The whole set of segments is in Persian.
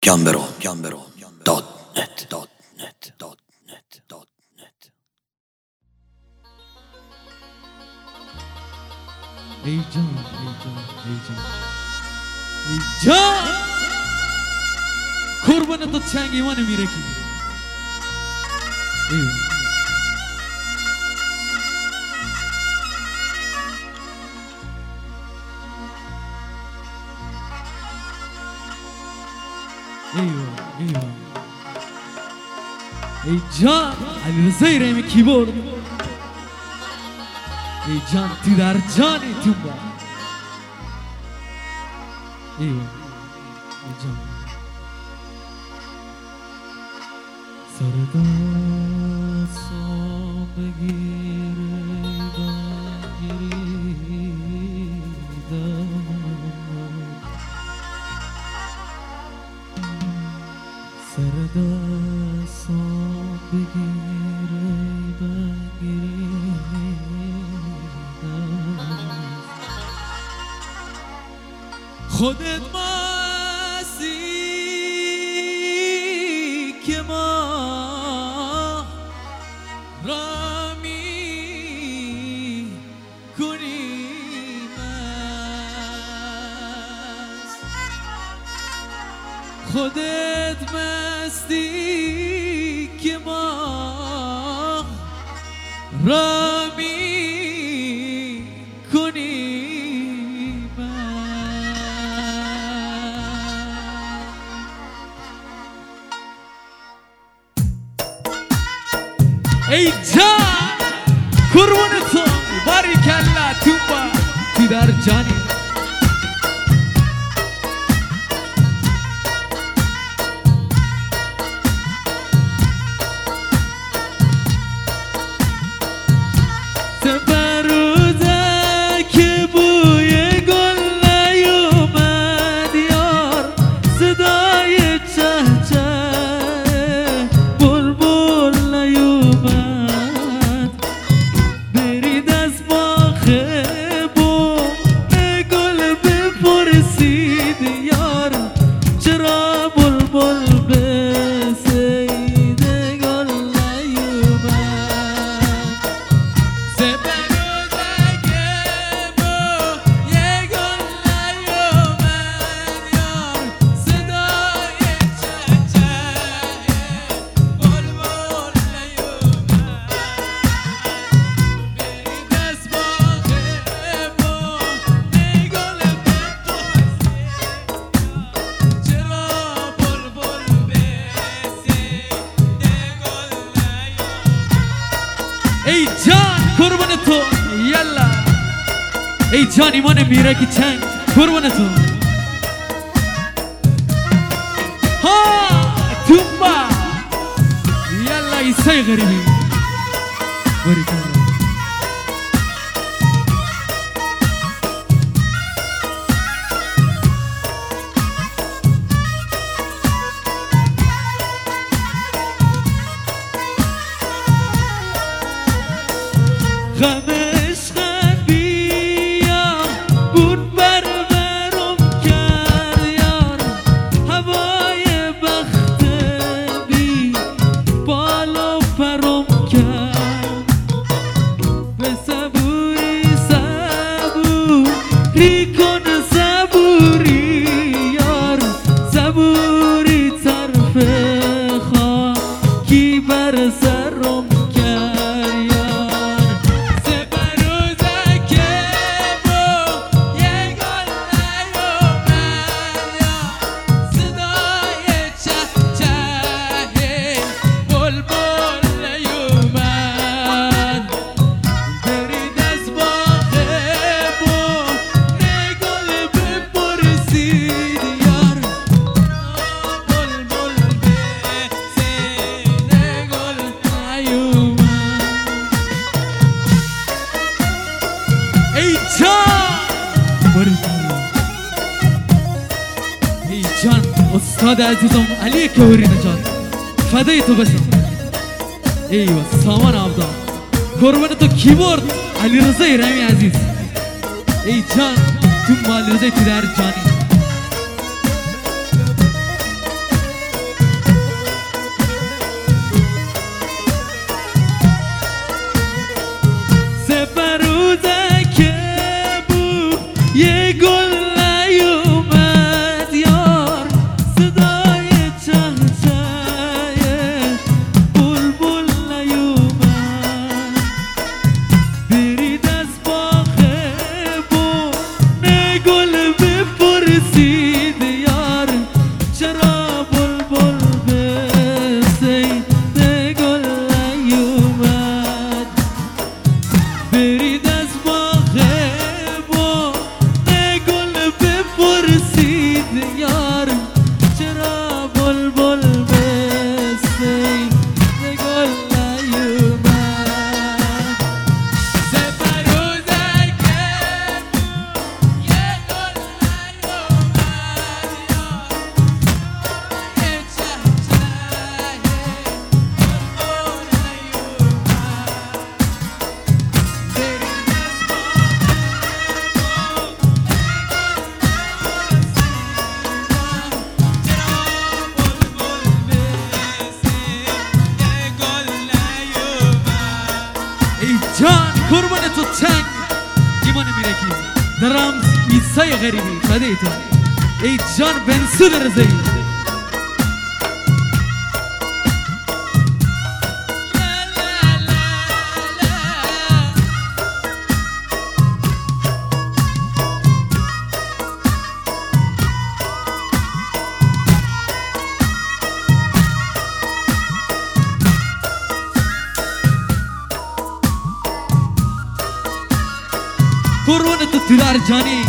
gamberom.net. ای جان ای جان قربان تو چنگ ایمان میره کی ای جان علیرضا رحیمی کیبورد ای جان تو در جانی تو با ای جان سردستم بگیریدم سردستم بگیریدم خودت مستی که ما را می کنیم خودت مستی که ما را می کنیم ای جان قربون تو باریکلا تو با تو در جانی سپروزه که بوی گل نیومد یار صدای چهچه بلبل نیومد برید از باغ گل بپرسید یار چرا بلبل به صید گل نیومد سپروزه که بوی گل نیومد یار صدای چهچه بلبل نیومد برید از باغ گل بپرسید چرا بلبل به صید گل نیومد ای جان قربان تو یلا ای جان ایمان میره کی چنگ قربان تو ها تومبا یلا ایسای غریبی باریکلا غم عشقت بیا بود برورم کرد یار هوای بخت بی بال و پرم کرد به صبوری کن صبوری یار صبوری طرف خاکی بر سرم ای جان استاد عزیزم علی کوری نجات فدای تو بشم ایوه سامان عبدال قربان تو کیبورد علیرضا رحیمی عزیز ای جان تو علیرضا تو در جانی بلبل بسی ز گل نیومد سپروزک یه گل نیومد یه چه جان قربان تو چنگ ایمان میرکی درام ایسای غریبی فدای تو ای جان بنسود رزایی قربان تو دیدار جانی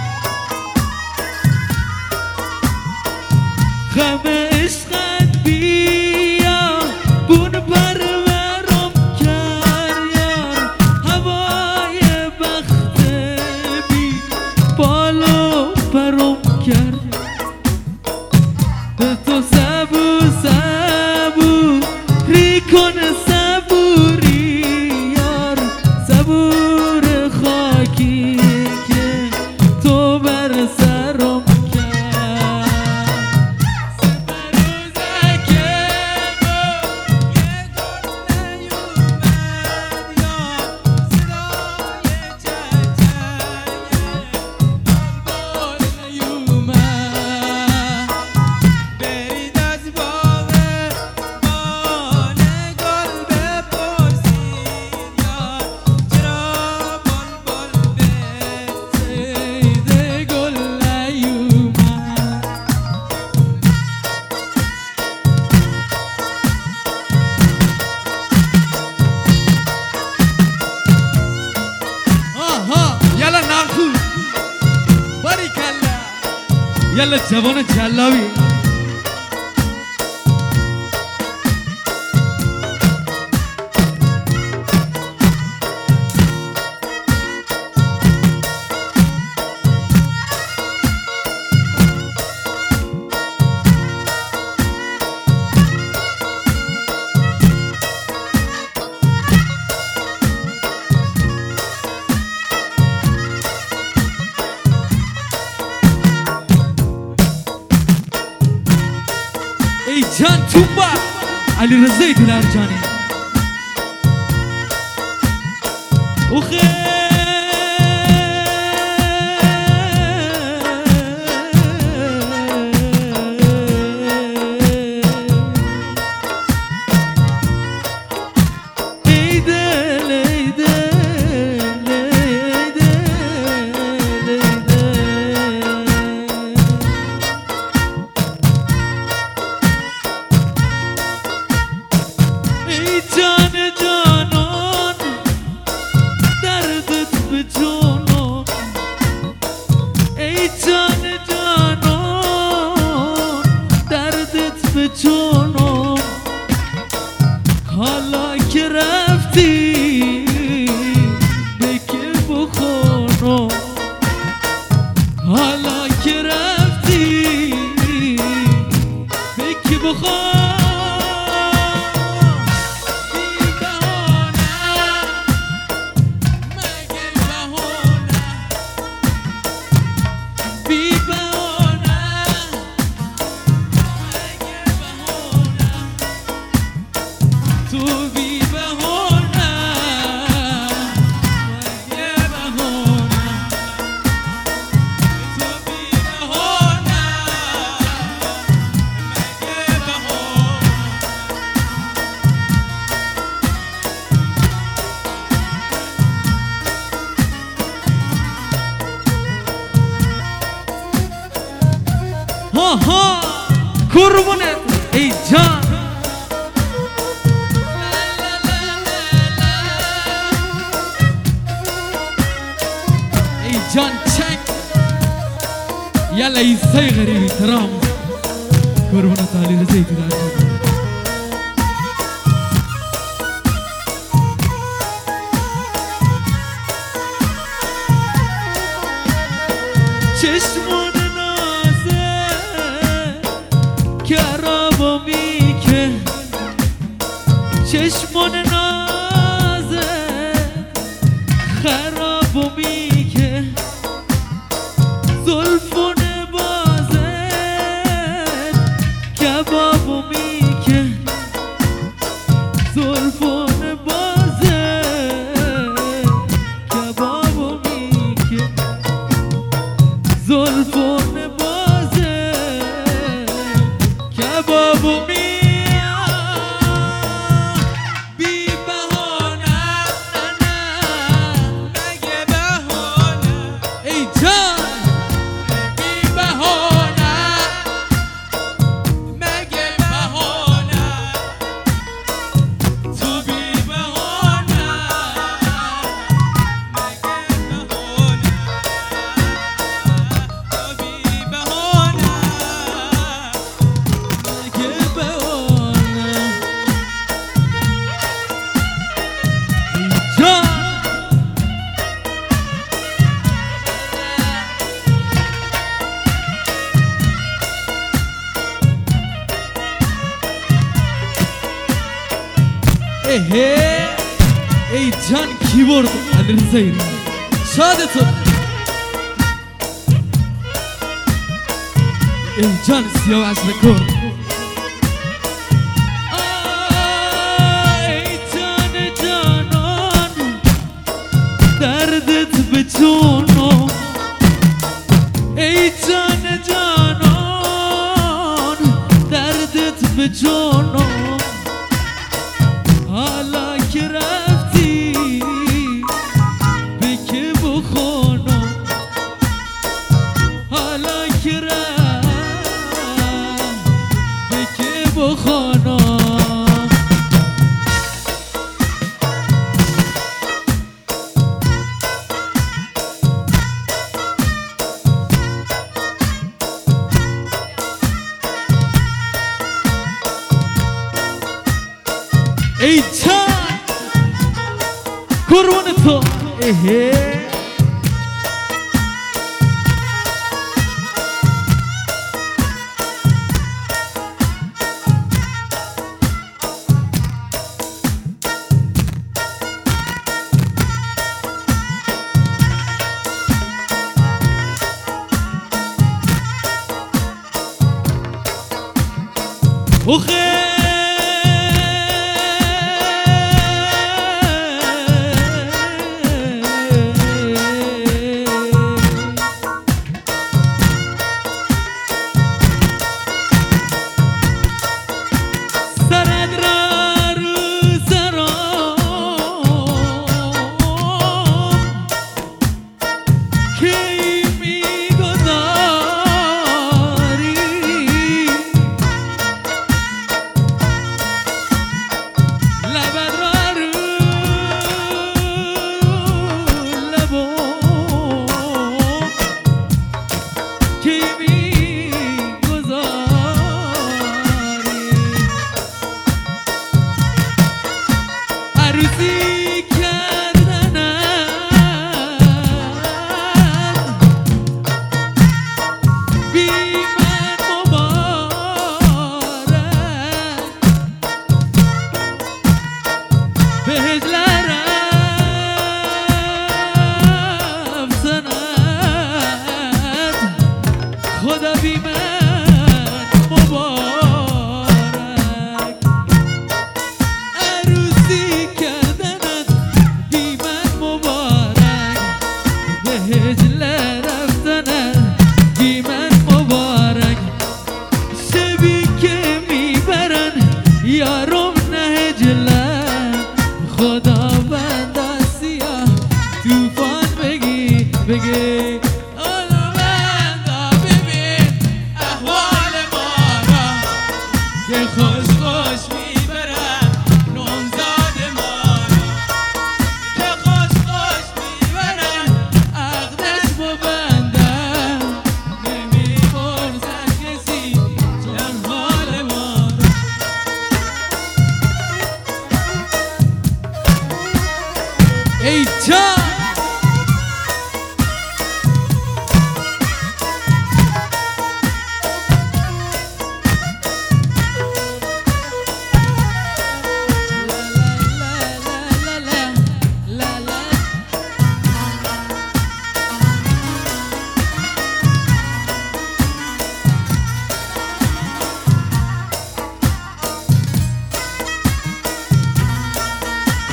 غم عشقت بیا بون پرورم کرد یار هوای بخت بی بالو پرم کرد به تو صبوری کن صبوری یار صبور خاکی که تو بر سرم يلا جوان جلاوي جان توبا علی رضای دلار جانی اوخه جانم حالا که رفتی بکر بخونم حالا که رفتی بکر بخونم ها قربونت ای جان ای جان چک یلا ایسای غریبی ترام قربونت علیرضا ایتودن جان. چشمان نازه کرابو میکه چشمان نازه خرابو میکه زلفون بازه کبابو میکه زلفون بازه کبابو میکه زلفون بازه کبابو میکه ای جان کیبورد علیرضا ایرانی شادتون ای جان سیاوش رکورد ای جان جانان دردت به جونم ای جان جانان دردت به جونم حالا که رفتی به که بخونم حالا که رفت به که بخونم ای جان قربون تو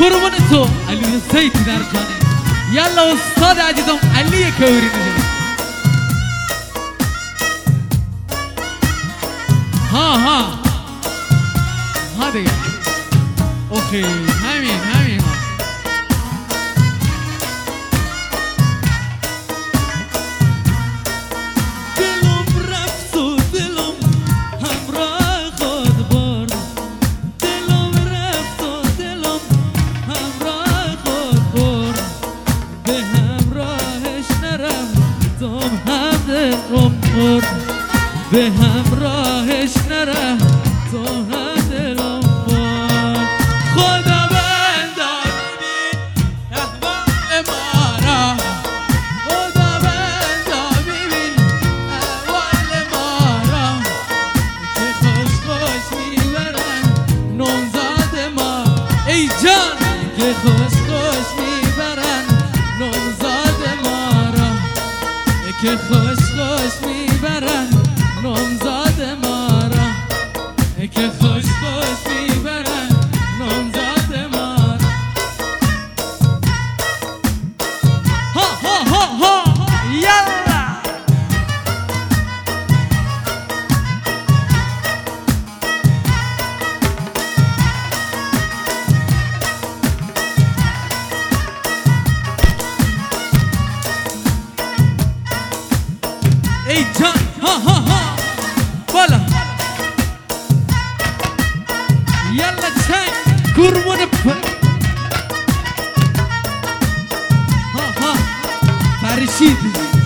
قربان تو علی رضایی در جانه. یالا استاد عزیزم علی کوری نجات. ها دیگه اوکی همین دلم رفت و دلم همراه خود برد. دلم رفت و دلم همراه خود برد. به همراهش نرفتم هم دلم برد. به همراهش نرفتم هم دلم برد. خدا بندار ببین احوال ما را. خدا بندار ببین احوال ما را. که خوش میبرن نوزاد ما. ای جان که خوش میبرن نوزاد ما را. که خوش میبرن نامزاد ما را. که خوش میبرن نامزاد ما را. ها یالا ای جان ها بالا یالا چنگ قربون ها فرشید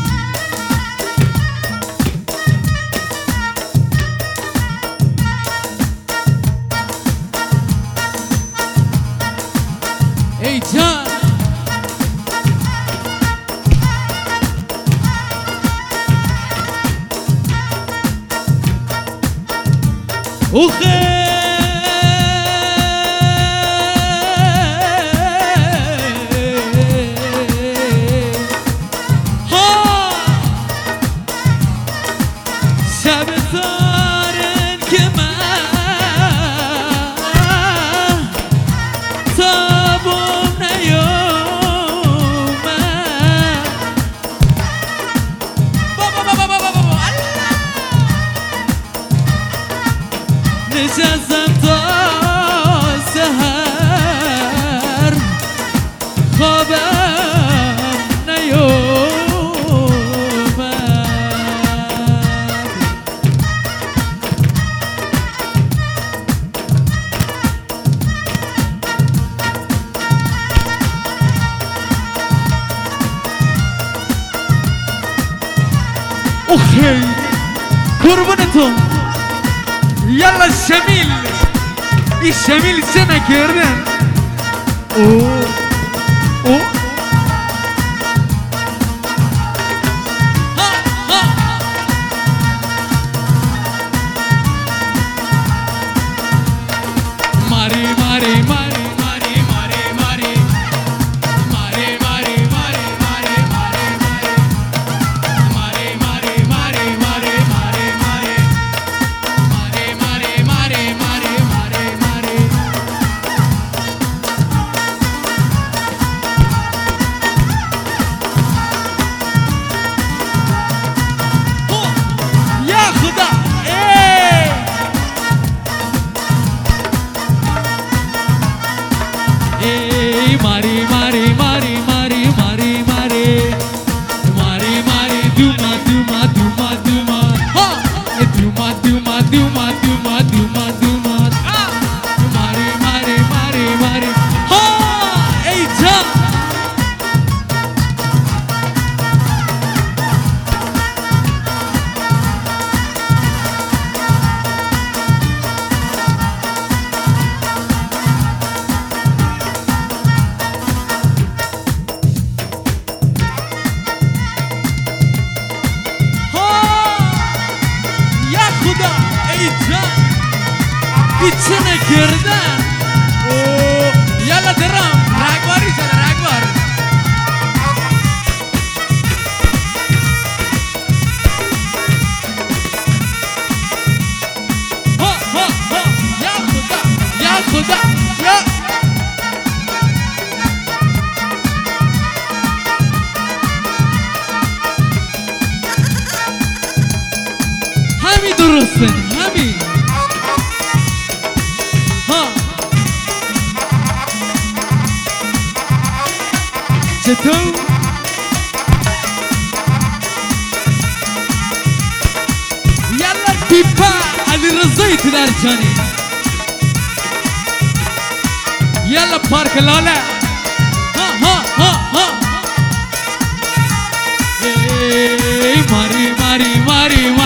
ای جان اوخه ها شب دارن که من تابم نیومد. بابا نشستم تا سحر خوابم نیومد. اوخی قربونتون یالا شمیل. این شمیل چه نکردن؟ او چه نکردن؟ یالا درام رگباری شده رگبار. یا خدا یا چطور؟ یلا پیپا علی رضای تو در جانی یلا پارک لاله ها ها ها ها ای ماری ماری ماری